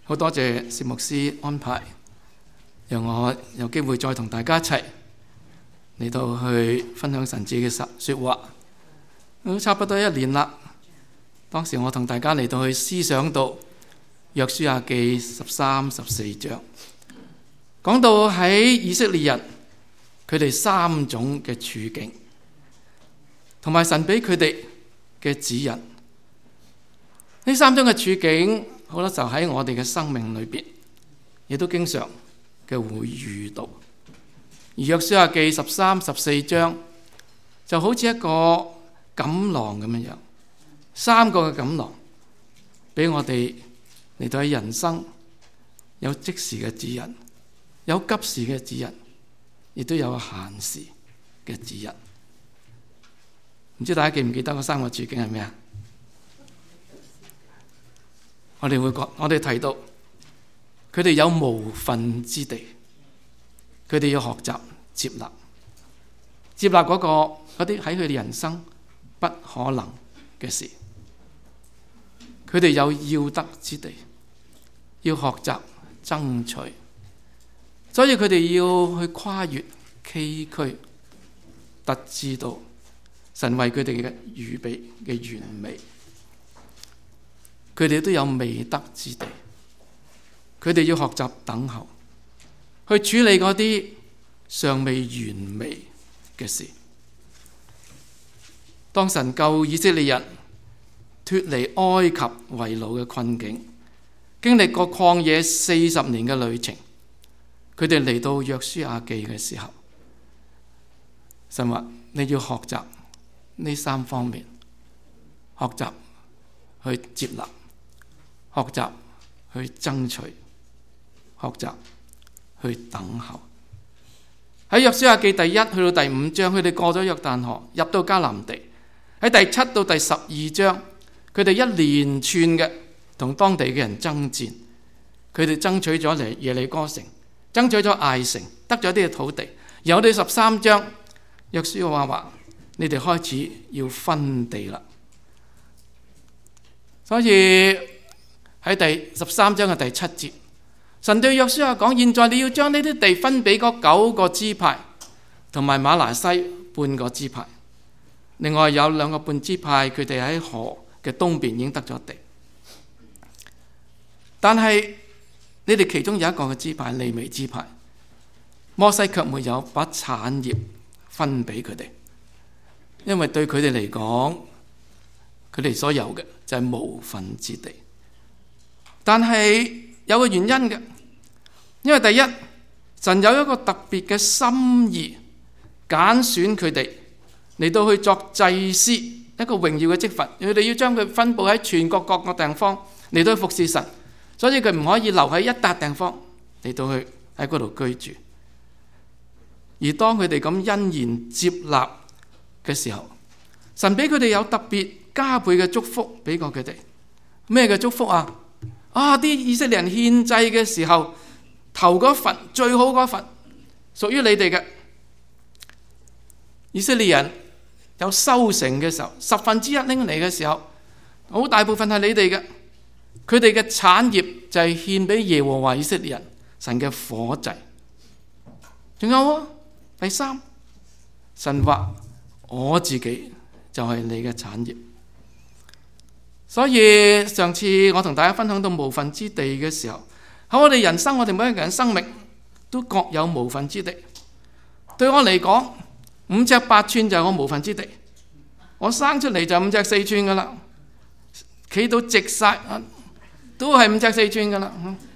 好多謝薛牧師安排，讓我有機會再同大家一齊嚟到去分享神子嘅說話。都差不多1年啦。當時我同大家嚟到去思想到約書亞記13、14章，講到喺以色列人佢哋3種嘅處境，同埋神俾佢哋嘅指引。呢3種嘅處境，好多時候喺我哋嘅生命裏邊，亦都經常嘅會遇到。而約書亞記13、14章就好似一個錦囊咁樣，3個嘅錦囊俾我哋嚟到喺人生有即時嘅指引，有急時嘅指引，亦都有閒時嘅指引。唔知大家記唔記得嗰3個處境係咩啊？我哋提到佢哋有無份之地，佢哋要學習接納嗰啲喺佢哋人生不可能嘅事。佢哋有要得之地，要學習爭取，所以佢哋要去跨越崎嶇，得知到神為佢哋嘅預備嘅完美。佢哋都有未得之地，佢哋要學習等候，去處理嗰啲尚未完美嘅事。當神救以色列人脫離埃及為奴嘅困境，經歷過曠野40年嘅旅程，佢哋嚟到約書亞記嘅時候，神話你要學習呢3方面，學習去接納，學習去爭取，學習去等候。喺約書亞記第1去到第5章，佢哋過咗約旦河，入到迦南地。喺第7到第12章，佢哋一連串嘅同當地嘅人爭戰，佢哋爭取咗嚟耶利哥城，爭取咗艾城，得咗啲嘅土地。然後第13章，約書亞話你哋開始要分地啦。所以喺第13章嘅第7節，神對約書亞講：現在你要將呢啲地分俾嗰9個支派，同埋瑪拿西半個支派。另外有2個半支派，佢哋喺河嘅東邊已經得咗地。但係你哋其中有一個嘅支派，利未支派，摩西卻沒有把產業分俾佢哋，因為對佢哋嚟講，佢哋所有嘅就係無份之地。但係有個原因嘅，因為第一，神有一個特別嘅心意，揀選佢哋嚟到去作祭司，一個榮耀嘅職分。佢哋要將佢分佈喺全國各個地方嚟到去服侍神，所以佢唔可以留喺一笪地方嚟到去喺嗰度居住。而當佢哋咁欣然接納嘅時候，神俾佢哋有特別加倍嘅祝福俾過佢哋。咩嘅祝福啊？啲以色列人獻祭嘅時候，頭嗰份最好嗰份屬於你哋嘅。以色列人有收成嘅時候，1/10拎嚟嘅時候，好大部分係你哋嘅。佢哋嘅產業就係獻俾耶和華以色列人神嘅火祭。仲有第3，神話我自己就係你嘅產業。所以上次我同大家分享到無份之地嘅時候，喺我哋人生，我哋每一個人生命都各有無份之地。對我嚟講，5尺8寸就係我無份之地。我生出嚟就5尺4寸噶啦，企到直晒都係5尺4寸噶啦。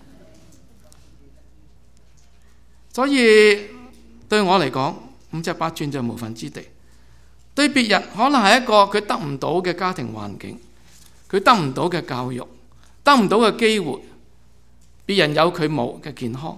所以對我嚟講，5尺8寸就係無份之地。對別人可能係一個佢得唔到嘅家庭環境，佢得唔到嘅教育，得唔到嘅機會，別人有佢冇嘅健康。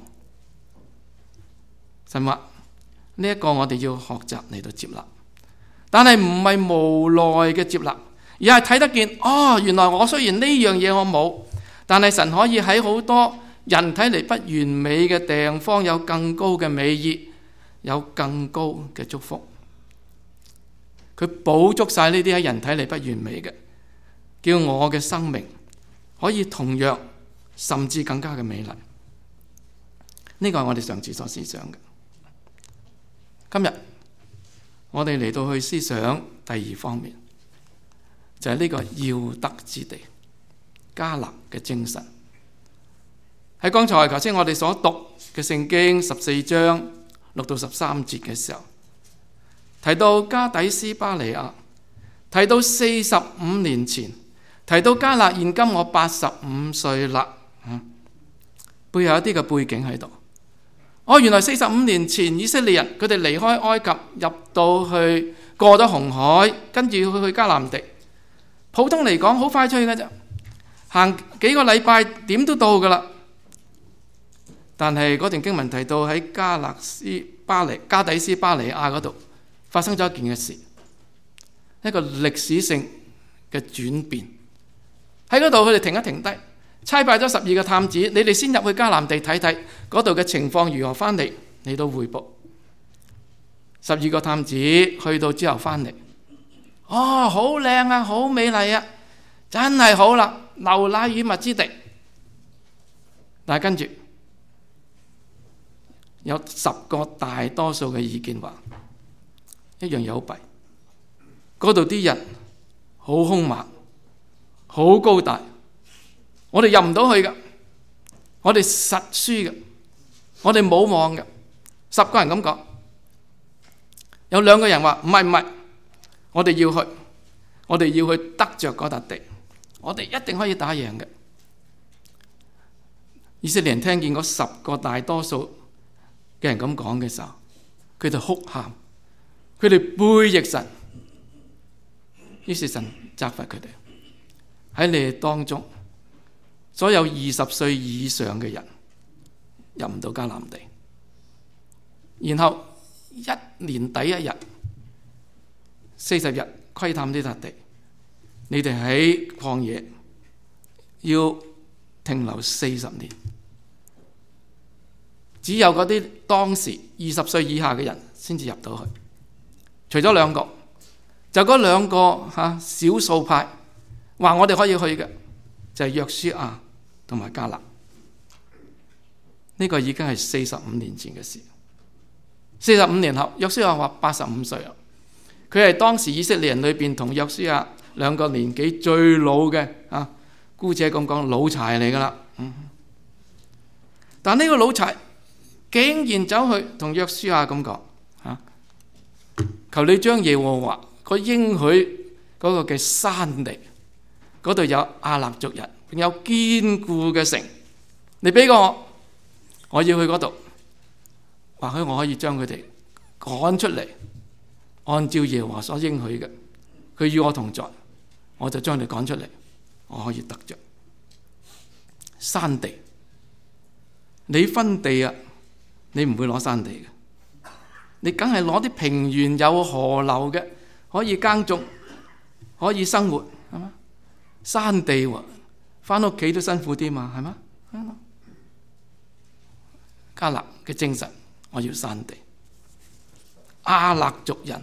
神話呢一個我哋要學習嚟到接納，但係唔係無奈嘅接納，而係睇得見，原來我雖然呢樣嘢我冇，但係神可以喺好多人睇嚟不完美嘅地方有更高嘅美意，有更高嘅祝福。佢補足晒呢啲喺人睇嚟不完美嘅，叫我嘅生命可以同樣甚至更加嘅美麗。呢個係我哋上次所思想嘅。今日我哋嚟到去思想第二方面，就係呢個要得之地，迦勒嘅精神。喺剛才頭先我哋所讀嘅聖經14章6到13節嘅時候，提到加底斯巴尼亞，提到45年前，提到迦勒現今我85歲啦，背後有一啲嘅背景喺度。原來45年前以色列人佢哋離開埃及，入到去過咗紅海，跟住去迦南地。普通嚟講好快脆嘅啫，行幾個禮拜點都到噶啦。但係嗰段經文提到喺加底斯巴尼亞嗰度發生咗一件嘅事，一個歷史性嘅轉變。喺嗰度佢哋停一停低，差派咗12個探子，你哋先入去迦南地睇睇嗰度嘅情況如何，翻嚟到匯報。12個探子去到之後翻嚟，好靚啊，好美麗啊，真係好啦，流奶與蜜之地。但係跟住有10個大多數嘅意見話，一樣有弊，嗰度啲人好兇猛，好高大，我哋入唔到去噶，我哋實輸噶，我哋冇望噶。10個人咁講，有2個人話唔係，我哋要去得着嗰笪地，我哋一定可以打贏嘅。以色列人聽見嗰10個大多數嘅人咁講嘅時候，佢哋哭喊，佢哋背逆神，於是神責罰佢哋，喺你哋當中所有20歲以上嘅人入唔到迦南地。然後1年第1日40日窺探呢笪地，你哋喺曠野要停留40年，只有嗰啲當時20歲以下嘅人先至入到去。除咗2個，就嗰2個少數派話我哋可以去嘅，就係約書亞同埋迦勒。呢個已經係45年前嘅事。45年後，約書亞話85歲啦。佢係當時以色列人裏邊同約書亞2個年紀最老嘅姑且咁講老柴嚟噶啦。但呢個老柴竟然走去同約書亞咁講，求你將耶和華個應許嗰個嘅山地，嗰度有亞衲族人，並有堅固嘅城，你俾我，我要去嗰度，或許我可以將佢哋趕出嚟，按照耶和華所應許嘅，佢與我同在，我就將你趕出嚟，我可以得着山地。你分地啊，你唔會攞山地嘅，你梗係攞啲平原有河流嘅，可以耕種，可以生活，係嘛？山地喎，返屋企都辛苦啲嘛，係嘛？迦勒嘅精神，我要山地。亞衲族人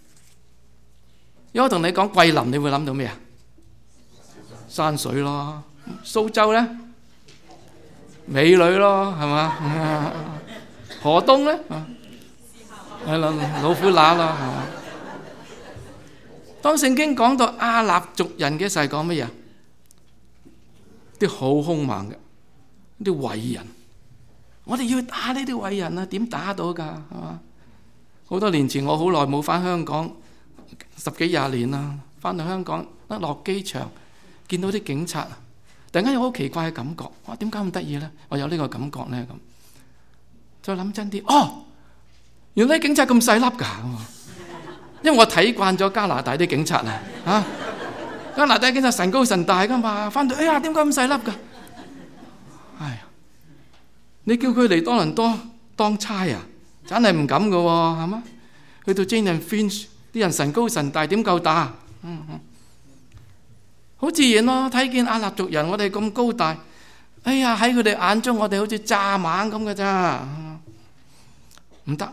如果我同你講桂林，你會諗到咩啊？山水咯。蘇州咧，美女咯，係嘛？河東咧，係啦，老虎乸咯，係嘛？當聖經講到亞衲族人嘅時候，講乜嘢？啲好兇猛嘅，啲偉人。我哋要打呢啲偉人啊，點打到㗎？係嘛？好多年前我好耐冇返香港，10幾20年啦，返到香港一落機場，見到啲警察，突然間有好奇怪嘅感覺。哇！點解咁得意咧？我有呢個感覺咧咁。再諗真啲，原來啲警察咁細粒㗎，因為我睇慣咗加拿大啲警察啊，加拿大警察神高神大㗎嘛，返到點解咁細粒㗎？你叫佢嚟多倫多當差啊，真係唔敢㗎喎，係嘛？去到 Jane and Finch 啲人神高神大，點夠打？好自然咯，睇見亞衲族人，我哋咁高大，喺佢哋眼中，我哋好似蚱蜢咁嘅咋，唔得。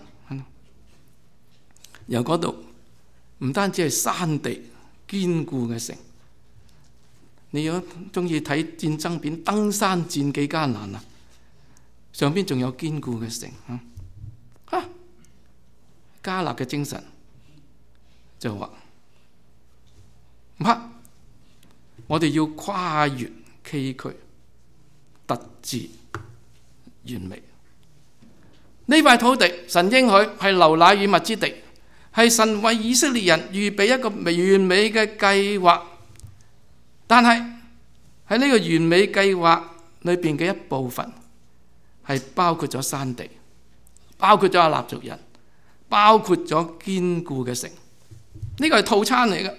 由嗰度唔單止係山地堅固嘅城， 你如果中意睇戰爭片，登山戰幾艱難啊！上邊仲有堅固嘅城迦勒嘅精神就話唔怕，我哋要跨越崎嶇，特至完美。呢塊土地神應許係流奶與蜜之地，係神為以色列人預備一個完美嘅計劃。但係喺呢個完美計劃裏邊嘅一部分係包括咗山地，包括咗阿納族人，包括咗堅固嘅城。呢個係套餐嚟嘅，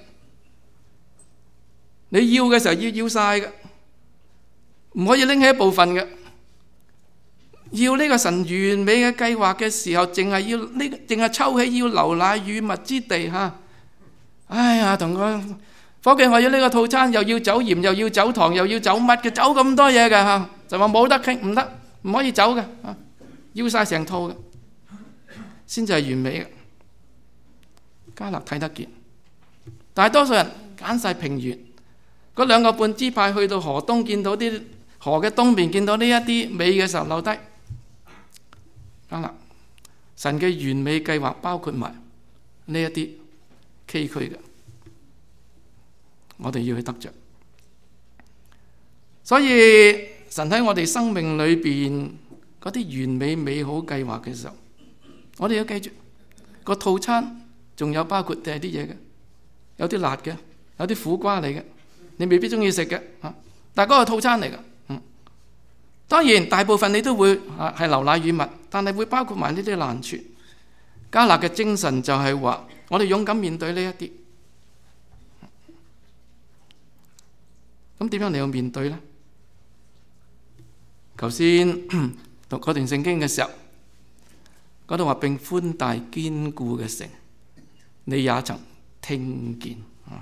你要嘅時候要晒嘅，唔可以拎起一部分嘅。要呢個神完美嘅計劃嘅時候，淨係抽起要流奶與蜜之地吓。哎呀，同個伙計我要呢個套餐，又要走鹽，又要走糖，又要走蜜嘅，走咁多嘢嘅吓，就話冇得傾，唔得，唔可以走嘅，要晒成套嘅，先至係完美嘅。迦勒睇得見，大多數人揀晒平原，嗰2個半支派去到河東，見到啲河嘅東邊，見到呢一啲美嘅時候留低。迦勒，神嘅完美計劃包括埋呢一啲崎嶇嘅，我哋要去得着。所以神喺我哋生命裏邊嗰啲完美美好計劃嘅時候，我哋要記住個套餐仲有包括第啲嘢嘅，有啲辣嘅，有啲苦瓜嚟嘅，你未必中意食嘅吓，但係嗰個套餐嚟嘅。當然大部分你都會係流奶與蜜，但係會包括埋呢啲難處。迦勒嘅精神就係話，我哋勇敢面對呢一啲。咁點樣你要面對呢？頭先讀嗰段聖經嘅時候，嗰度話並寬大堅固嘅城，你也曾聽見。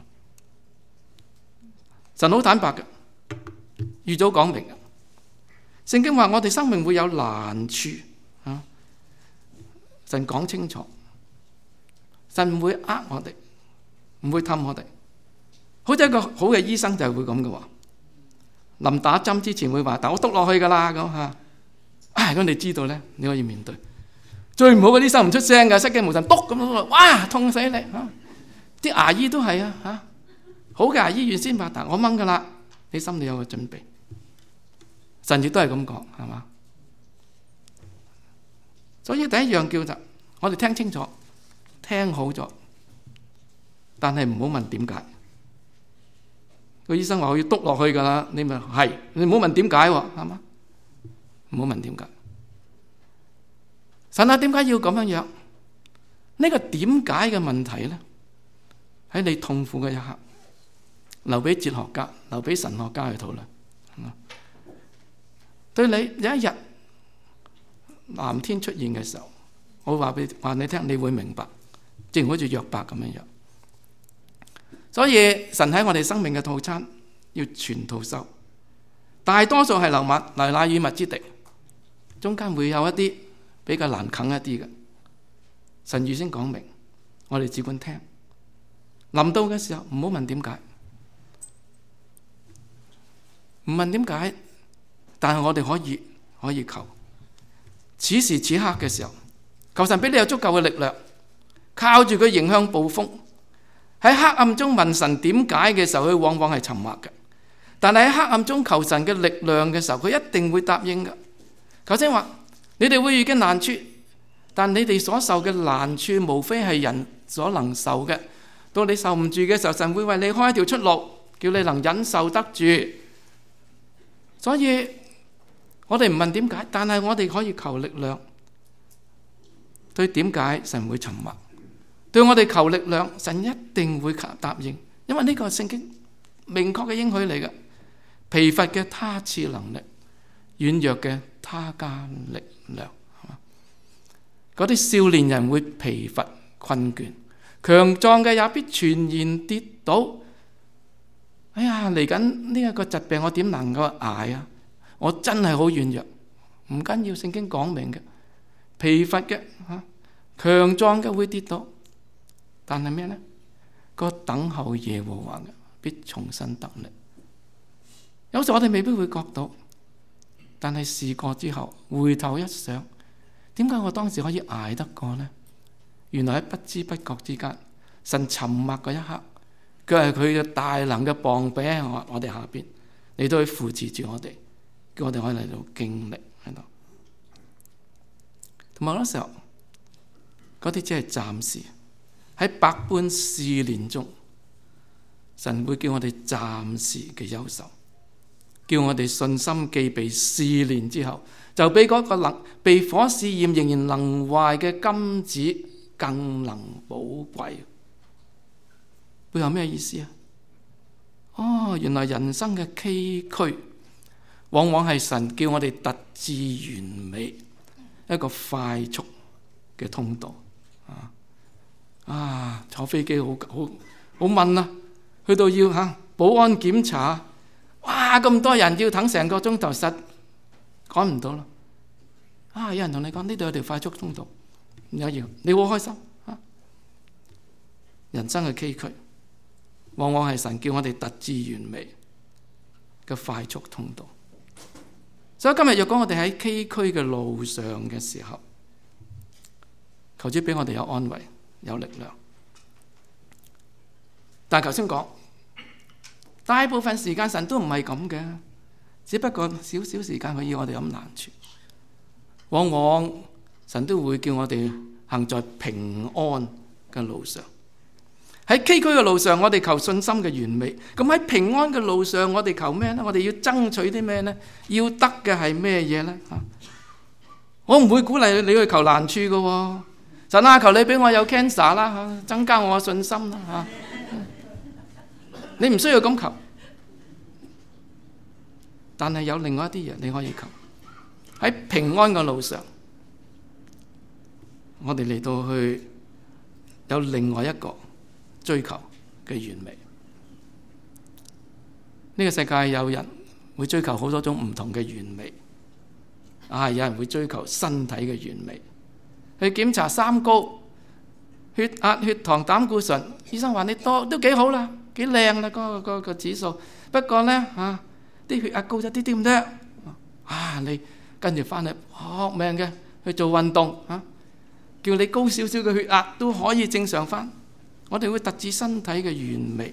神好坦白嘅，預早講明嘅。聖經話我哋生命會有難處，神講清楚，神唔會呃我哋，唔會氹我哋。好似一個好嘅醫生就係會咁嘅話，臨打針之前會話，但我篤落去噶啦咁吓。咁你知道咧，你可以面對。最唔好嘅醫生唔出聲嘅，失驚無神篤咁，哇痛死你吓！啲牙醫都係吓，好嘅牙醫原先話，但我掹噶啦，你心裏有個準備。神亦都係咁講，係嘛？所以第一樣叫做我哋聽清楚，聽好咗，但係唔好問點解。個醫生話我要篤落去噶啦，你咪係，你唔好問點解喎，係嘛？唔好問點解。神啊，點解要咁樣樣？呢個點解嘅問題咧，喺你痛苦嘅一刻，留俾哲學家，留俾神學家去討論。對你有一日藍天出現嘅時候，我話你聽，你會明白，正如好似約伯咁樣樣。所以神喺我哋生命嘅套餐要全套收，大多數係流奶與蜜之地，中間會有一啲比較難啃一啲嘅。神預先講明，我哋只管聽。臨到嘅時候唔好問點解，唔問點解。但係我哋可以求，此時此刻嘅時候，求神俾你有足夠嘅力量，靠住佢迎向暴風。喺黑暗中問神點解嘅時候，佢往往係沉默嘅。但係喺黑暗中求神嘅力量嘅時候，佢一定會答應嘅。頭先話你哋會遇見難處，但你哋所受嘅難處無非係人所能受嘅。到你受唔住嘅時候，神會為你開一條出路，叫你能忍受得住。所以我哋唔問點解，但係我哋可以求力量。對點解神會沉默？對我哋求力量，神一定會答應，因為呢個係聖經明確嘅應許嚟嘅。疲乏嘅他賜能力，軟弱嘅他加力量。嗰啲少年人會疲乏困倦，強壯嘅也必全然跌倒。哎呀，嚟緊呢一個疾病，我點能夠捱啊？我真係好軟弱，唔緊要，聖經講明嘅，疲乏嘅強壯嘅會跌倒，但係咩呢？個等候耶和華嘅必重新得力。 有時我哋未必會覺到，但係事過之後，回頭一想，點解我當時可以捱得過呢？原來喺不知不覺之間，神沉默嗰一刻，佢係佢嘅大能嘅膀臂喺我哋下邊，嚟到去扶持住我哋，叫我哋可以嚟到經歷喺度。同埋好多時候，嗰啲只係暫時，喺百般試煉中，神會叫我哋暫時嘅憂愁，叫我哋信心既被試煉之後，就比嗰個被火試驗仍然能壞嘅金子更能寶貴。會有咩意思啊？哦，原來人生嘅崎嶇，往往係神叫我哋達至完美一個快速嘅通道。坐飛機好悶啊！去到要保安檢查，哇，咁多人要等成個鐘頭，實趕唔到啦。有人同你講呢度有條快速通道，唔緊要，你好開心。人生嘅崎嶇，往往係神叫我哋達至完美嘅快速通道。所以今日若果我哋喺崎嶇嘅路上嘅時候，求主俾我哋有安慰，有力量。但係頭先講，大部分時間神都唔係咁嘅，只不過少少時間佢要我哋咁難處。往往神都會叫我哋行在平安嘅路上。喺崎嶇嘅路上，我哋求信心嘅完美。咁喺平安嘅路上，我哋求咩呢？我哋要爭取啲咩呢？要得嘅係咩嘢呢？我唔會鼓勵你去求難處嘅。神啊，求你俾我有 cancer 啦，增加我嘅信心啦。你唔需要咁求，但係有另外一啲嘢你可以求。喺平安嘅路上，我哋嚟到去有另外一個追求嘅完美。呢個世界有人會追求好多種唔同嘅完美，有人會追求身體嘅完美，去檢查三高、血壓、血糖、膽固醇，醫生話你都幾好啦，幾靚啦，嗰個指數。不過呢，啲血壓高咗啲啲唔得，你跟住翻嚟學命嘅去做運動，叫你高少少嘅血壓都可以正常翻。我哋會達至身體嘅完美，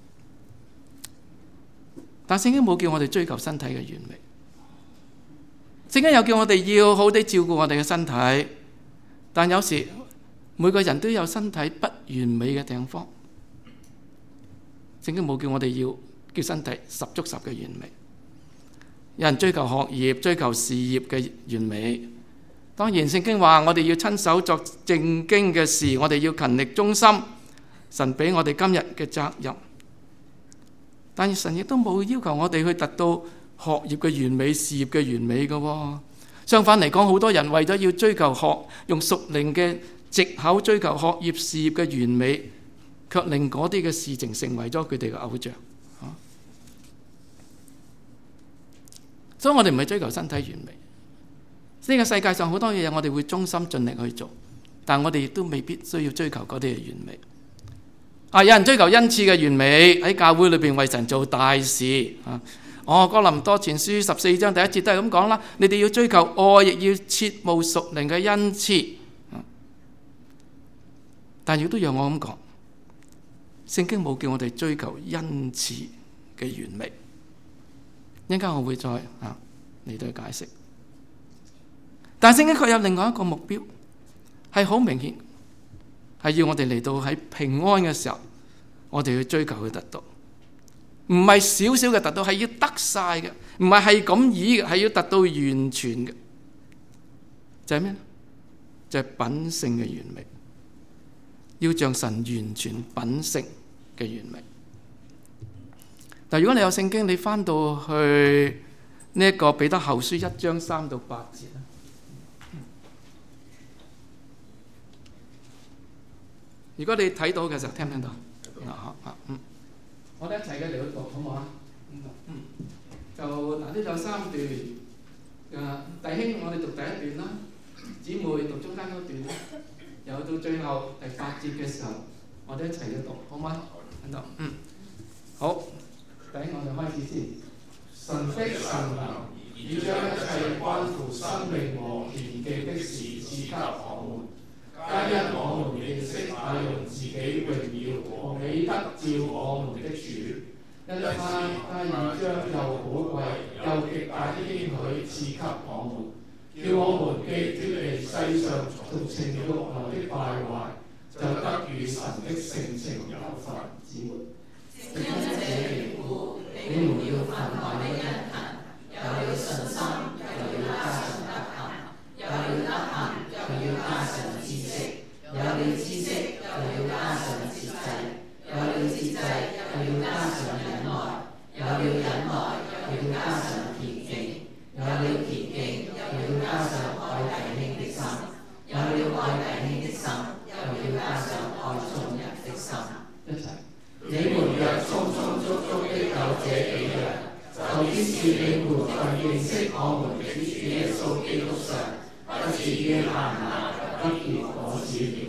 但聖經冇叫我哋追求身體嘅完美。聖經又叫我哋要好地照顧我哋嘅身體，但有時每個人都有身體不完美嘅地方。聖經冇叫我哋要叫身體十足十嘅完美。有人追求學業、追求事業嘅完美，當然聖經話我哋要親手作正經嘅事，我哋要勤力忠心。神俾我哋今日嘅責任，但係神亦都冇要求我哋去達到學業嘅完美、事業嘅完美嘅。相反嚟講，好多人為咗要追求用屬靈嘅藉口追求學業、事業嘅完美，卻令嗰啲嘅事情成為咗佢哋嘅偶像。所以我哋唔係追求身體完美。呢個世界上好多嘢我哋會忠心盡力去做，但我哋亦都未必需要追求嗰啲嘅完美。有人追求恩賜嘅完美，喺教會裏邊為神做大事。哥林多前書14章第1節都係咁講啦。你哋要追求愛，亦要切慕屬靈嘅恩賜。但亦都讓我咁講，聖經冇叫我哋追求恩賜嘅完美。一陣間我會再嚟到解釋。但聖經卻有另外一個目標，係好明顯，係要我哋嚟到喺平安嘅時候，我哋去追求去達到，唔係少少嘅達到，係要得晒嘅，唔係咁意嘅，係要達到完全嘅。就係咩？就係品性嘅完美，要像神完全品性嘅完美。但如果你有聖經，你翻到去呢一個彼得後書1章3到8節。如果你睇到嘅時候，聽唔聽到？我哋一齊嘅嚟讀，好唔好啊？就呢度有3段。弟兄，我哋讀第一段啦。姊妹讀中間嗰段啦。又到最後第8節嘅時候，我哋一齊嘅讀，好唔好啊？聽到？好。第一，我哋開始先。 神的神能已將一切關乎生命和獻祭的事賜給我們，皆因我們認識那用自己榮耀和美德照我們的主，因他已將又寶貴又極大的應許賜給我們，叫我們既脫離世上從情慾來的敗壞，就得與神的性情有份。正因這緣故，你們要分外的殷勤，有了信心，又要加上德行；有了德行，又要加上知識；有了知識，又要加上節制；有了節制，又要加上忍耐；有了忍耐，又要加上虔敬；有了虔敬，又要加上愛弟兄的心；有了愛弟兄的心，又要加上愛眾人的心。一齊。你們若充充足足的有這幾樣，就於是你們在認識我們的主耶穌基督上，不至於閒懶不結果子了。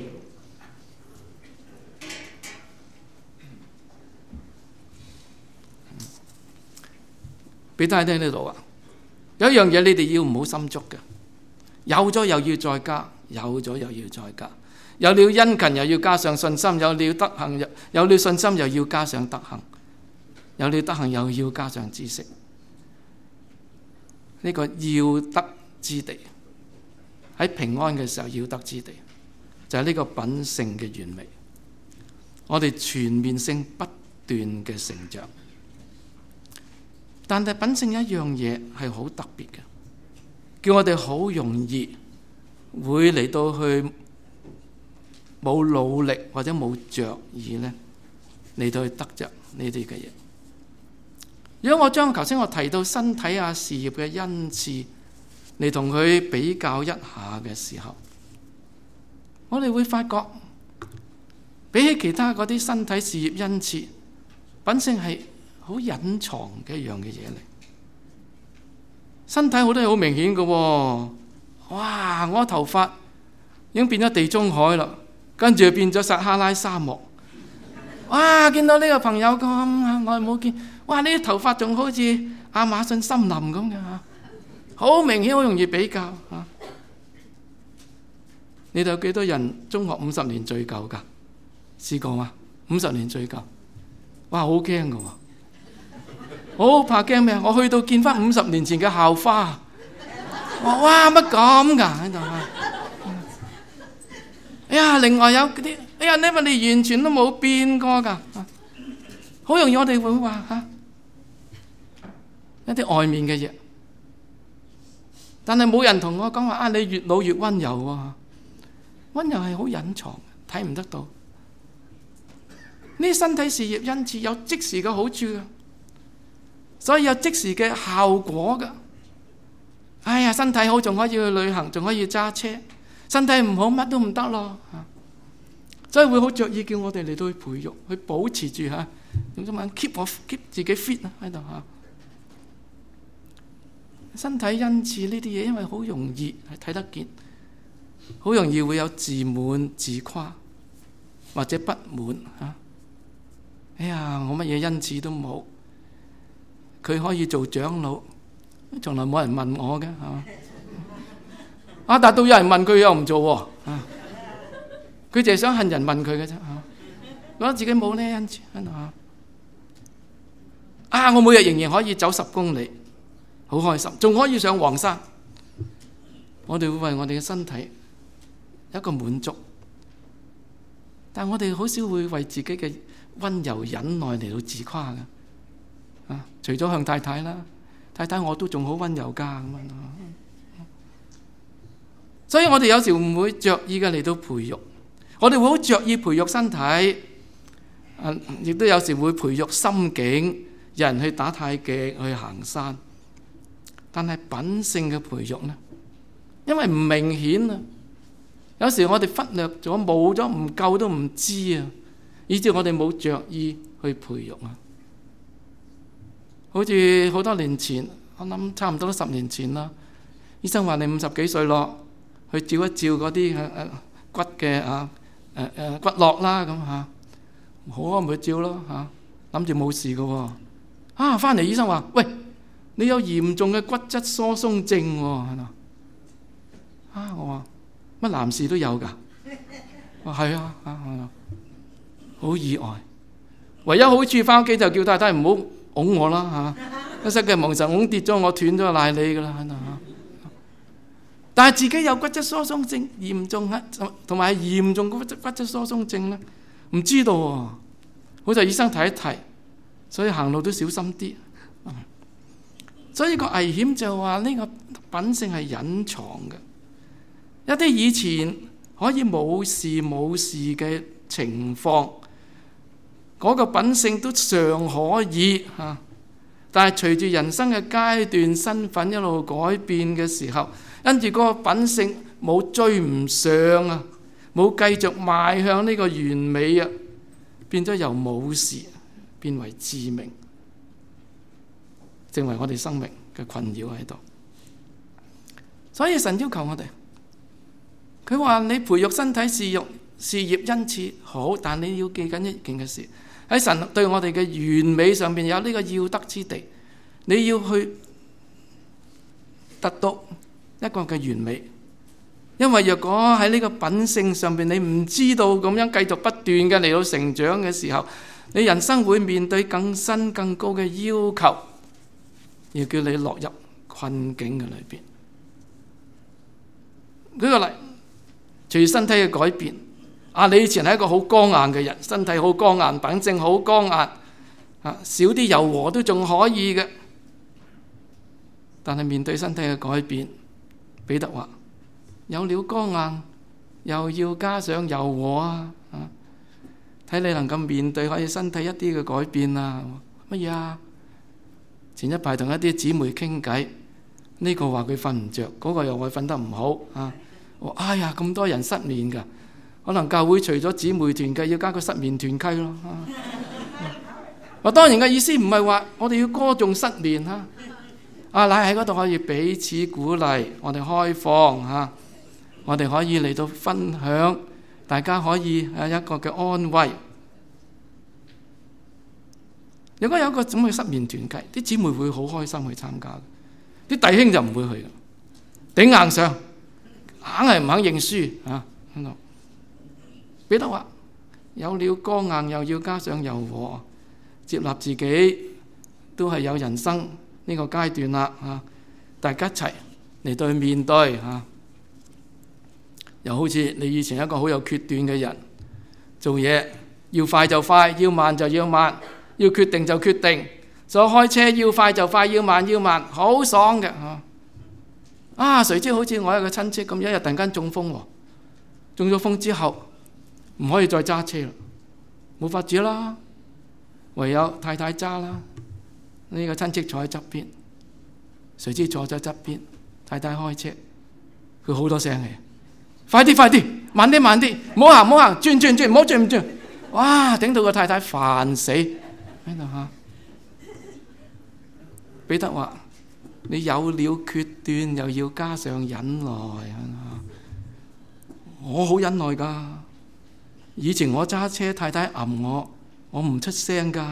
俾大家聽呢度啊，有一樣嘢你哋要唔好心足嘅，有咗又要再加，有咗又要再加。有了殷勤又要加上信心，有了德行，有了信心又要加上德行，有了德行又要加上知識。呢個要得之地，喺平安嘅時候要得之地，就係呢個品性嘅完美。我哋全面性不斷嘅成長，但係品性一樣嘢係好特別嘅，叫我哋好容易會嚟到去冇努力或者冇着意呢，嚟到去得着呢啲嘅嘢。如果我將頭先我提到身體啊、事業嘅恩賜嚟同佢比較一下嘅時候，我哋會發覺比起其他嗰啲身體、事業恩賜，品性係好隱藏嘅一樣嘅嘢嚟。身體好多嘢好明顯嘅喎，哇！我頭髮已經變咗地中海啦，跟住變咗撒哈拉沙漠。哇！見到呢個朋友咁耐冇見，哇！呢啲頭髮仲好似亞馬遜森林咁嘅嚇，好明顯，好容易比較嚇。你哋有幾多人中學50年醉舊㗎？試過嗎？50年醉舊，哇！好驚㗎喎，好怕驚咩啊？我去到見翻50年前嘅校花，哇！乜咁㗎喺度啊？哎呀，另外有啲，哎呀，呢個你完全都冇變過㗎，好容易我哋會話嚇一啲外面嘅嘢，但係冇人同我講話啊！你越老越溫柔喎，溫柔係好隱藏，睇唔得到。呢身體事業恩賜有即時嘅好處㗎，所以有即時嘅效果㗎。哎呀，身體好仲可以去旅行，仲可以揸車。身體唔好乜都唔得咯，所以會好着意叫我哋嚟到去培育，去保持住嚇，用中文 keep 自己 fit 喺度嚇。身體恩賜呢啲嘢，因為好容易係睇得見，好容易會有自滿自誇或者不滿嚇。哎呀，我乜嘢恩賜都冇，佢可以做長老，從來冇人問我嘅嚇。但到有人問佢又唔做喎，佢淨係想恨人問佢嘅啫，覺得自己冇呢恩賜喺度嚇。我每日仍然可以走10公里，好開心，仲可以上黃山。我哋會為我哋嘅身體一個滿足，但我哋好少會為自己嘅溫柔忍耐嚟到自誇嘅。除咗向太太啦，太太我都仲好溫柔㗎咁樣。所以我哋有時唔會着意嘅嚟到培育，我哋會好着意培育身體，亦都有時會培育心境，有人去打太極、去行山。但係品性嘅培育呢，因為唔明顯啊，有時我哋忽略咗、冇咗、唔夠都唔知啊，以致我哋冇着意去培育啊。好似好多年前，我諗差唔多都10年前啦，醫生話你50幾歲咯。去照一照嗰啲骨嘅骨骼啦咁嚇，好啊咪去照咯嚇，諗住冇事嘅喎，翻嚟醫生話：喂， 你有嚴重嘅骨質疏鬆症喎，係嘛？我話乜男士都有㗎？話係啊，好意外。唯一好處翻屋企就叫太太唔好擁我啦嚇，一失嘅蒙神擁跌咗我斷咗賴你㗎啦嚇。但係自己有骨質疏鬆症嚴重啊，同埋係嚴重骨質疏鬆症咧，唔知道喎。好在醫生睇一睇，所以行路都小心啲。所以個危險就話呢個品性係隱藏嘅，一啲以前可以冇事嘅情況，嗰個品性都尚可以嚇。但係隨住人生嘅階段、身份一路改變嘅時候，跟住嗰個品性冇追唔上啊，冇繼續邁向呢個完美啊，變咗由冇事變為致命，成為我哋生命嘅困擾喺度。所以神要求我哋，佢話你培育身體事業恩賜好，但你要記緊一件嘅事，喺神對我哋嘅完美上面有呢個要得之地，你要去得到一個嘅完美。因為若果喺呢個品性上面你唔知道咁樣繼續不斷嘅嚟到成長嘅時候，你人生會面對更新更高嘅要求，要叫你落入困境嘅裏邊。舉個例，隨住身體嘅改變，你以前係一個好剛硬嘅人，身體好剛硬，品性好剛硬，少啲柔和都仲可以嘅。但係面對身體嘅改變，彼得話有了剛硬，又要加上柔和啊！睇你能夠面對可以身體一啲嘅改變啊！乜嘢啊？前一排同一啲姊妹傾偈，呢個話佢瞓唔着，嗰個又話瞓得唔好啊！哎呀，咁多人失眠㗎，可能教會除咗姊妹團契，要加個失眠團契咯。我當然嘅意思唔係話我哋要歌頌失眠啊！乃喺嗰度可以彼此鼓勵，我哋開放嚇，我哋可以嚟到分享，大家可以一個嘅安慰。如果有一個咁嘅失眠團契，啲姊妹會好開心去參加，啲弟兄就唔會去，頂硬上，硬係唔肯認輸啊！喺度，彼得話有了剛硬，又要加上柔和，接納自己都係有人生呢個階段啦嚇，大家一齊嚟到去面對嚇。又好似你以前一個好有決斷嘅人，做嘢要快就快，要慢就要慢，要決定就決定。所以開車要快就快，要慢要慢，好爽嘅嚇。誰知好似我一個親戚咁，一日突然間中風喎，中咗風之後唔可以再揸車啦，冇法子啦，唯有太太揸啦。呢個親戚坐喺側邊，誰知坐咗側邊，太太開車，佢好多聲氣，快啲快啲，慢啲慢啲，唔好行唔好行，轉，唔好轉唔轉，哇！頂到個太太煩死喺度嚇。彼得話：你有了決斷，又要加上忍耐。我好忍耐㗎，以前我揸車，太太揞我唔出聲㗎。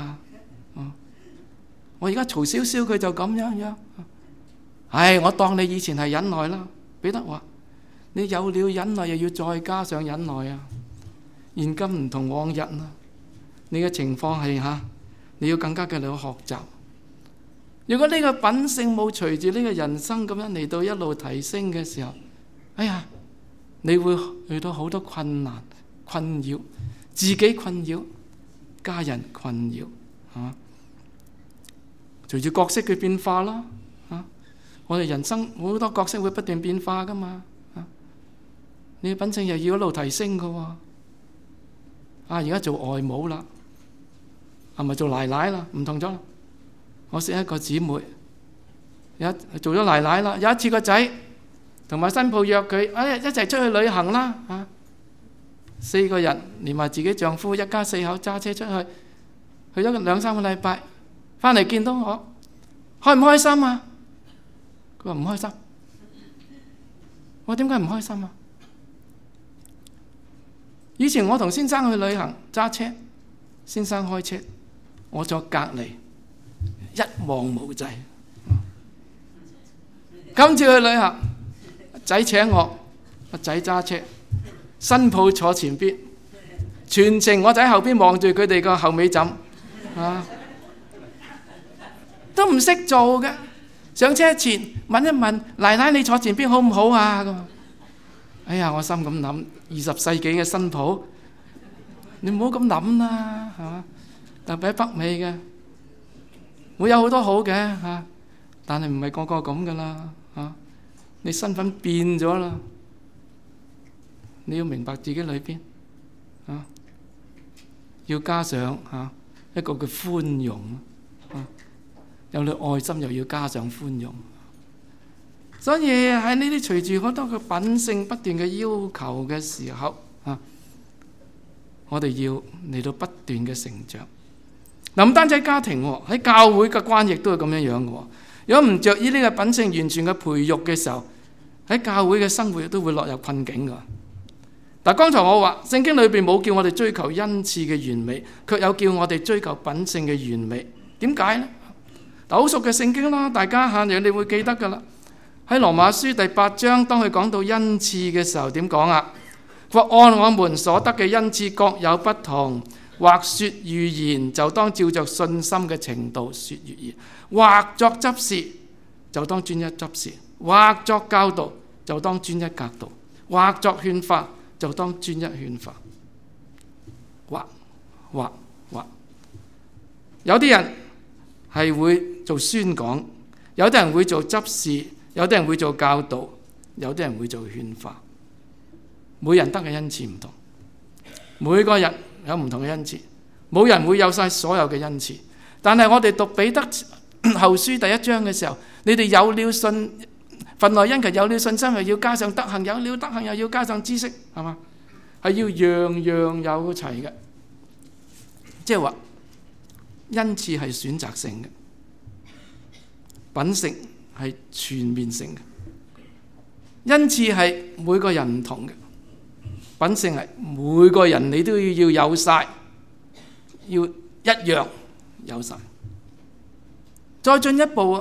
我而家嘈少少，佢就咁樣。我當你以前係忍耐啦。彼得話：你有了忍耐，又要再加上忍耐啊！現今唔同往日啦，你嘅情況係你要更加嘅嚟去學習。如果呢個品性冇隨住呢個人生咁樣嚟到一路提升嘅時候，你會遇到好多困難、困擾，自己困擾，家人困擾隨住角色嘅變化啦，我哋人生好多角色會不斷變化噶嘛，你嘅品性又要一路提升噶喎。而家做外母啦，係咪做奶奶啦？唔同咗啦。我識一個姊妹，做咗奶奶啦。有一次個仔同埋新抱約佢，一齊出去旅行啦，4個人連埋自己丈夫，一家4口揸車出去，去咗2-3個禮拜。翻嚟見到我，開唔開心啊？佢話唔開心。我話點解唔開心啊？以前我同先生去旅行揸車，先生開車，我坐隔離，一望無際。 今次去旅行，仔請我，個仔揸車，新抱坐前邊，全程我就喺後邊望住佢哋個後尾枕，都唔識做嘅。上車前問一問奶奶，你坐前邊好唔好啊？咁，哎呀，我心咁諗，20世紀嘅新抱，你唔好咁諗啦，係嘛？特別喺北美嘅，會有好多好嘅嚇，但係唔係個個咁噶啦嚇。你身份變咗啦，你要明白自己裏邊嚇，要加上嚇一個嘅寬容嚇。有你愛心，又要加上寬容，所以喺呢啲隨住好多嘅品性不斷嘅要求嘅時候，我哋要嚟到不斷嘅成長。嗱，唔單止喺家庭，喺教會嘅關係都係咁樣樣嘅。如果唔着意呢個品性完全嘅培育嘅時候，喺教會嘅生活亦都會落入困境㗎。但剛才我話聖經裏邊冇叫我哋追求恩賜嘅完美，卻有叫我哋追求品性嘅完美。點解呢？好熟嘅聖經啦，大家嚇你會記得噶啦。喺羅馬書第8章，當佢講到恩賜嘅時候，點講啊？或按我們所得嘅恩賜各有不同，或說預言就當照着信心嘅程度說預言，或作執事就當專一執事，或作教導就當專一教導，或作勸化就當專一勸化。或有啲人係會做宣講，有啲人會做執事，有啲人會做教導，有啲人會做勸化。每人得嘅恩賜唔同，每個人有唔同嘅恩賜，冇人會有晒所有嘅恩賜。但係我哋讀彼得後書第1章嘅時候，你哋有了信，分內殷勤，有了信心，又要加上德行，有了德行又要加上知識，係嘛？係要樣樣有齊嘅，即係話恩賜係選擇性嘅，品性係全面性嘅。恩賜係每個人唔同嘅，品性係每個人你都要有晒，要一樣有晒。再進一步啊，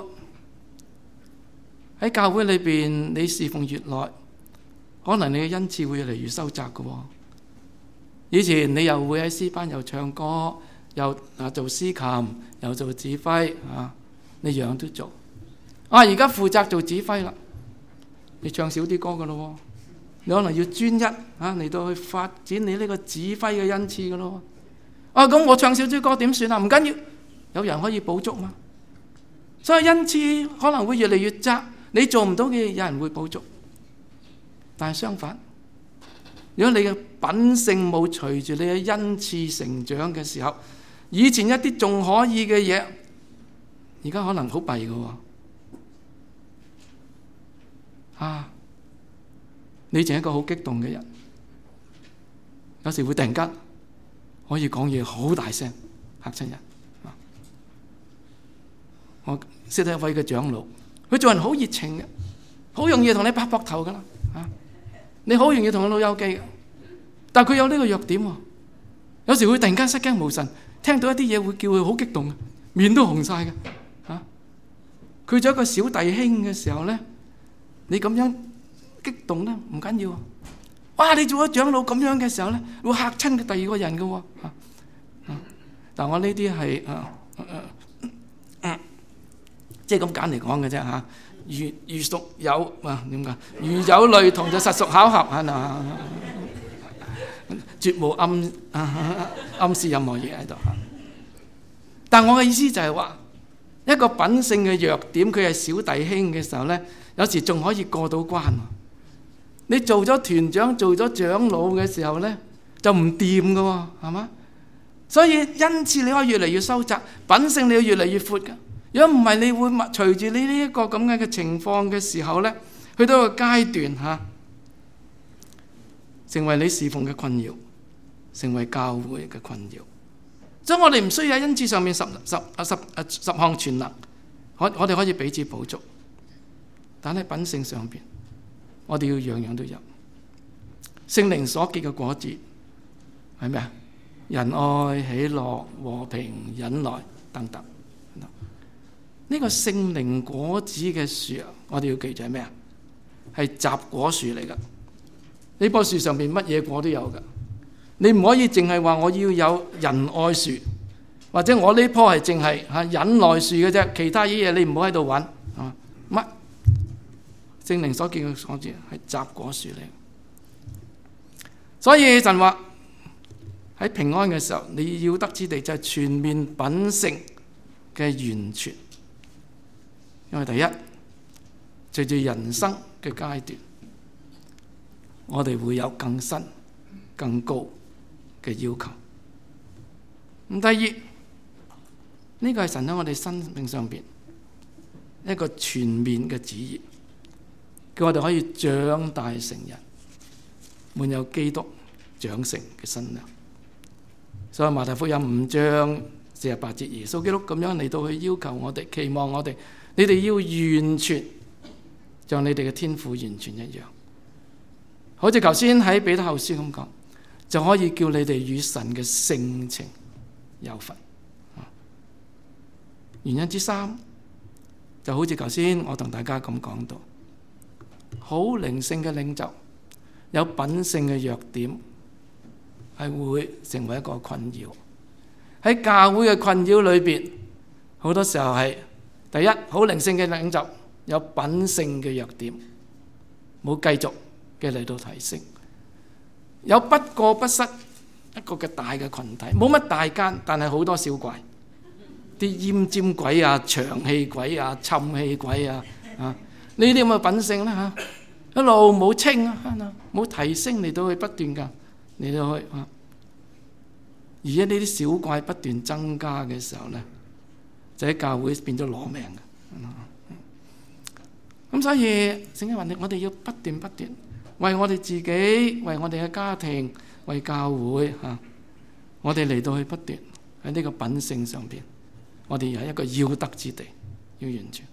喺教會裏邊你侍奉越耐，可能你嘅恩賜會越嚟越收窄嘅。以前你又會喺詩班又唱歌，又做司琴，又做指揮，你樣樣都做。而家負責做指揮啦，你唱少啲歌噶咯，你可能要專一嚟到去發展你呢個指揮嘅恩賜噶咯。咁我唱少啲歌點算啊？唔緊要，有人可以補足嘛。所以恩賜可能會越嚟越窄，你做唔到嘅有人會補足。但係相反，如果你嘅品性冇隨住你嘅恩賜成長嘅時候，以前一啲仲可以嘅嘢，而家可能好弊㗎。你淨係一個好激動嘅人，有時會突然間可以講嘢好大聲，嚇親人。我識得一位嘅長老，佢做人好熱情嘅，好容易同你拍膊頭噶啦，你好容易同佢老友記嘅。但係佢有呢個弱點喎，有時會突然間失驚無神，聽到一啲嘢會叫佢好激動，面都紅晒嘅。佢做一個小弟兄嘅時候咧，你咁樣激動咧唔緊要。哇！你做咗長老咁樣嘅時候咧，會嚇親嘅第二個人嘅喎。但我呢啲係即係咁簡嚟講嘅啫嚇。如屬有點解？如有類同就實屬巧合絕無暗示任何嘢喺度。但我嘅意思就係話，一個品性嘅弱點，佢係小弟兄嘅時候咧，有時仲可以過到關。你做咗團長、做咗長老嘅時候咧，就唔掂㗎喎，係嘛？所以恩賜你可以越嚟越收窄，品性你要越嚟越闊㗎。如果唔係，你會隨住你呢一個咁嘅情況嘅時候咧，去到一個階段成為你侍奉嘅困擾，成為教會嘅困擾。所以我哋唔需要喺恩賜上面十項全能，我哋可以彼此補足。但喺品性上邊，我哋要樣樣都有。聖靈所結嘅果子係咩啊？仁愛、喜樂、和平、忍耐等等。呢呢個聖靈果子嘅樹啊，我哋要記住係咩啊？係雜果樹嚟噶。呢棵樹上邊乜嘢果都有噶。你唔可以淨係話我要有仁愛樹，或者我呢棵係淨係忍耐樹嘅啫，其他嘢你唔好喺度揾啊！乜聖靈所見嘅果子係雜果樹嚟。所以神話喺平安嘅時候，你要得之地就係全面品性嘅完全。因為第一，隨住人生嘅階段，我哋會有更新、更高嘅要求。咁第二，呢個係神喺我哋生命上邊一個全面嘅旨意，叫我哋可以長大成人，滿有基督長成嘅身量。所以馬太福音5章48節，耶穌基督咁樣嚟到去要求我哋，期望我哋，你哋要完全，像你哋嘅天父完全一樣。好似頭先喺彼得後書咁講，就可以叫你哋與神嘅性情有份。原因之三，就好似頭先我同大家咁講到，好靈性嘅領袖有品性嘅弱點，係會成為一個困擾。喺教會嘅困擾裏邊，好多時候係第一，好靈性嘅領袖有品性嘅弱點，冇繼續嘅嚟到提升，有不過不失一個嘅大嘅群體，冇乜大奸，但係好多小怪，啲奄尖鬼啊、長氣鬼啊、沉氣鬼啊，呢啲咁嘅品性咧一路冇清冇提升嚟到去不斷噶嚟到去而家呢啲小怪不斷增加嘅時候咧，就喺教會變咗攞命嘅。咁所以聖經話我哋要不斷為我哋自己、為我哋嘅家庭、為教會我哋嚟到去不斷喺呢個品性上邊，我哋有一個要得之地，要完全。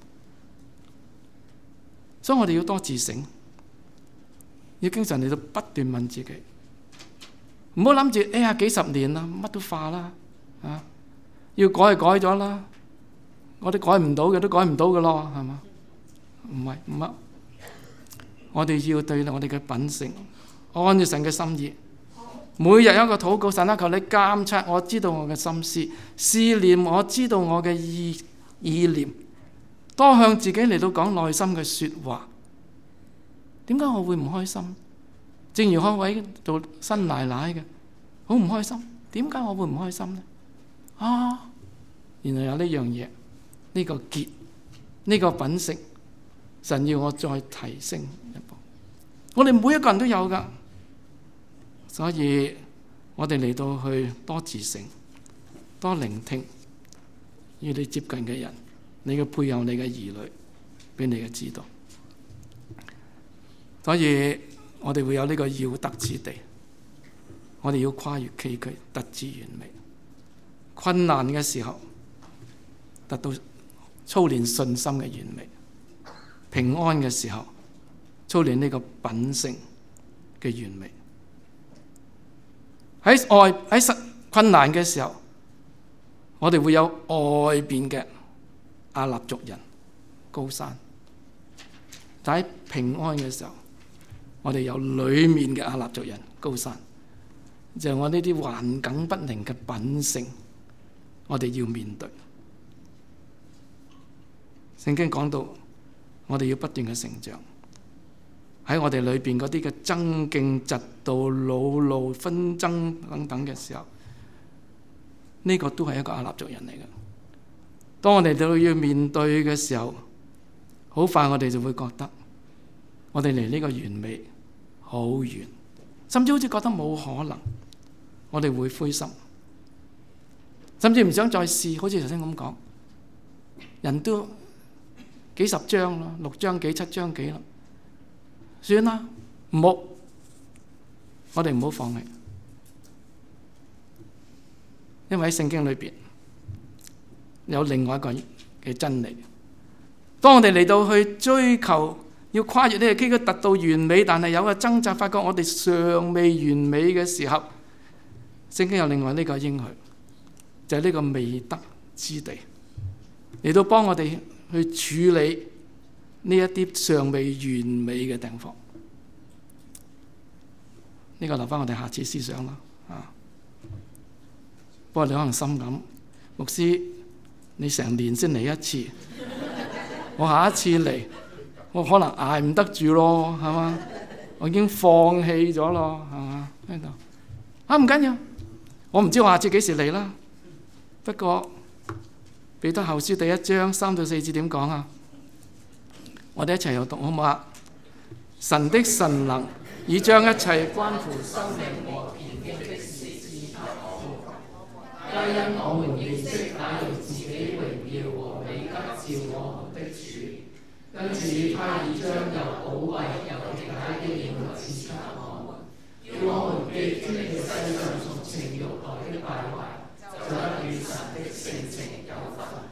所以我哋要多自省，要經常嚟到不斷問自己，唔好諗住幾十年啦，乜都化啦，要改就改咗啦，我哋改唔到嘅都改唔到嘅咯，係嘛？唔係，我哋要對我哋嘅品性按照神嘅心意，每日有一個禱告，神啊，求你監察我，知道我嘅心思，試驗我，知道我嘅意念，多向自己嚟到講內心嘅說話。點解我會唔開心？正如開位做新奶奶嘅，好唔開心。點解我會唔開心呢？原來有呢樣嘢，呢個結，呢個品性，神要我再提升一步。我哋每一個人都有噶，所以我哋嚟到去多自省，多聆聽與你接近嘅人，你嘅配偶、你嘅兒女，俾你嘅知道。所以我哋會有呢個要得之地，我哋要跨越崎嶇，得之完美。困難嘅時候，得到操練信心嘅完美；平安嘅時候，操練呢個品性嘅完美。喺困難嘅時候，我哋會有外邊嘅亞納族人高山；但喺平安嘅時候，我哋有裏面嘅亞納族人高山，就係我呢啲頑梗不靈嘅品性，我哋要面對。聖經講到，我哋要不斷嘅成長，喺我哋裏邊嗰啲嘅爭競、嫉妒、惱怒、紛爭等等嘅時候，呢個都係一個亞納族人嚟嘅。當我哋都要面對嘅時候，好快我哋就會覺得，我哋離呢個完美好遠，甚至好似覺得冇可能，我哋會灰心，甚至唔想再試。好似頭先咁講，人都幾十章咯，6章幾、7章幾啦，算啦，唔好，我哋唔好放棄，因為喺聖經裏邊有另外一個嘅真理。當我哋嚟到去追求要跨越呢個崎嶇達到完美，但係有個掙扎，發覺我哋尚未完美嘅時候，聖經有另外呢個應許，就係呢個未得之地， 嚟到幫我哋去處理呢一啲尚未完美嘅地方。呢個留翻我哋下次思想啦。不過你可能心諗，牧師你成年先嚟一次，我下一次嚟，我可能捱唔得住咯，係嘛？我已經放棄咗咯，係嘛？喺度唔緊要，我唔知我下次幾時嚟啦。不過彼得後書第1章3到4節點講啊？我哋一齊又讀好唔好啊？神的神能已將一切關乎生命和健康的事賜給我們，皆因我們認識那用自己榮耀和美德召我們的主，因此他已將又寶貴又極大的應許賜給我們，叫我們既經歷世上從情慾來的敗壞，就得與神的性情有份。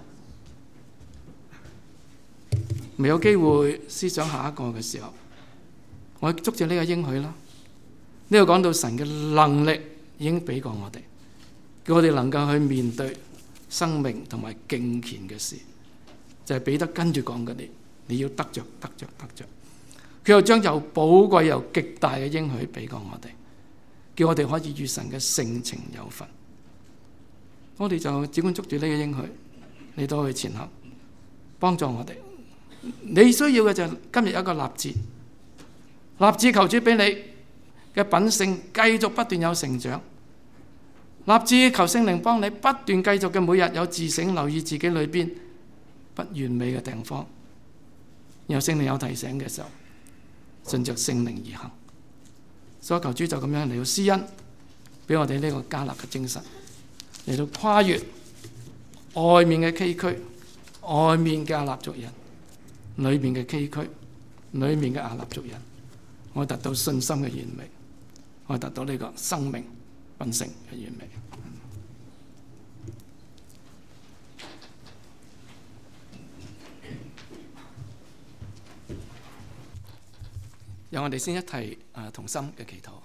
未有機會思想下一個嘅時候，我捉住呢個應許啦。呢個講到神嘅能力已經俾過我哋，叫我哋能夠去面對生命同埋敬虔嘅事，就係彼得跟住講嘅你要得着。佢又將又寶貴又極大嘅應許俾過我哋，叫我哋可以與神嘅性情有份。我哋就只管捉住呢個應許，嚟到去前行，幫助我哋。你需要嘅就係今日有一個立志求主俾你嘅品性繼續不斷有成長，立志求聖靈幫你不斷繼續嘅每日有自省，留意自己裏邊不完美嘅地方，然後聖靈有提醒嘅時候，順着聖靈而行。所以求主就咁樣嚟到施恩，俾我哋呢個迦勒嘅精神，嚟到跨越外面嘅崎嶇，外面嘅亞納族人，裏面嘅崎嶇，裏面嘅亞納族人，我達到信心嘅完美，我達到呢個生命品性嘅完美。由我哋先一提同心嘅祈禱。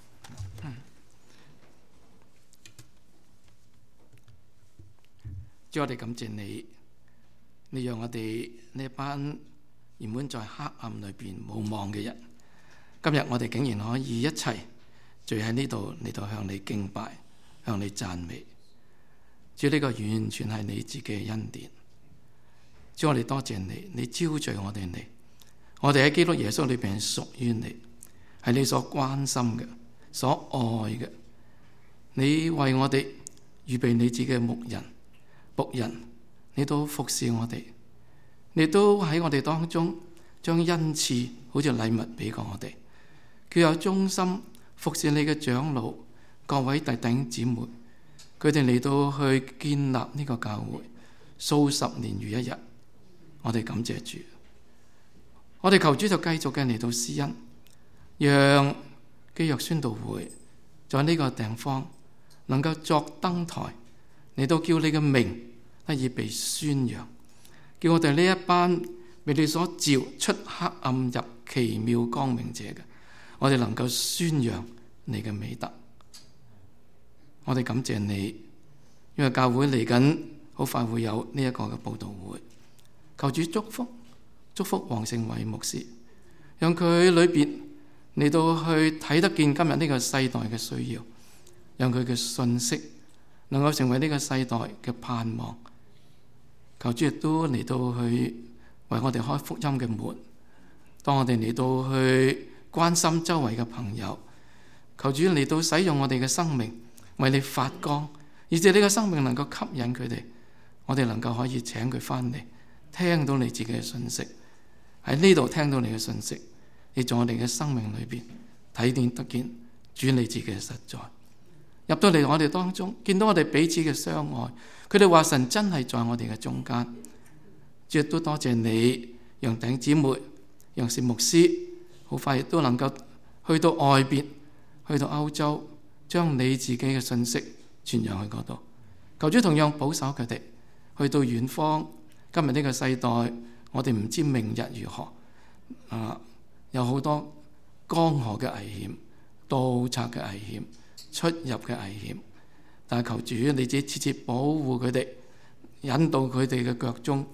主，我哋感謝你，你讓我哋呢班原本在黑暗裏邊無望嘅人，今日我哋竟然可以一齊聚喺呢度嚟到向你敬拜，向你讚美。主，呢個完全係你自己嘅恩典。主，我哋多謝你，你招聚我哋嚟，我哋喺基督耶穌裏邊屬於你，係你所關心嘅，所愛嘅。你為我哋預備你自己嘅牧人、僕人，你都服侍我哋，你都喺我哋當中將恩賜好似禮物俾過我哋，佢有忠心服侍你嘅長老、各位弟兄姊妹，佢哋嚟到去建立呢個教會數十年如一日，我哋感謝主。我哋求主就繼續嘅嚟到施恩，讓基約宣道會在呢個地方能夠作燈台，嚟到叫你嘅名得以被宣揚，叫我哋呢一班被你所召出黑暗入奇妙光明者嘅，我哋能夠宣揚你嘅美德。我哋感謝你，因為教會嚟緊好快會有呢一個嘅佈道會，求主祝福黃勝偉牧師，讓佢裏邊嚟到去睇得見今日呢個世代嘅需要，讓佢嘅信息能夠成為呢個世代嘅盼望。求主亦都嚟到去為我哋開福音嘅門，當我哋嚟到去關心周圍嘅朋友，求主嚟到使用我哋嘅生命為你發光，以致呢個生命能夠吸引佢哋，我哋能夠可以請佢翻嚟聽到你自己嘅信息，喺呢度聽到你嘅信息，你在我哋嘅生命裏邊睇見得見主你自己嘅實在，入到嚟我哋當中，見到我哋彼此嘅相愛，佢哋話神真係在我哋嘅中間。主亦都多謝你，讓弟兄姊妹、讓薛牧師好快亦都能夠去到外邊，去到歐洲，將你自己嘅信息傳揚去嗰度。求主同樣保守佢哋去到遠方。今日呢個世代，我哋唔知明日如何，有好多江河嘅危險、盜賊嘅危險、出入嘅危險。但係求主你自己切切保護佢哋，引導佢哋嘅腳蹤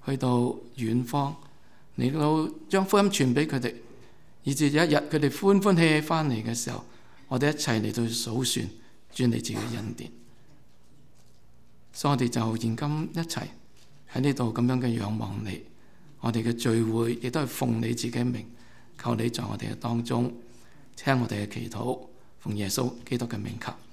去到遠方，嚟到將福音傳俾佢哋，以至有一日佢哋歡歡喜喜翻嚟嘅時候，我哋一齊嚟到數算主你自己嘅恩典。所以我哋就現今一齊喺呢度咁樣嘅仰望你。我哋嘅聚會亦都係奉你自己嘅名，求你在我哋嘅當中聽我哋嘅祈禱，奉耶穌基督嘅名求。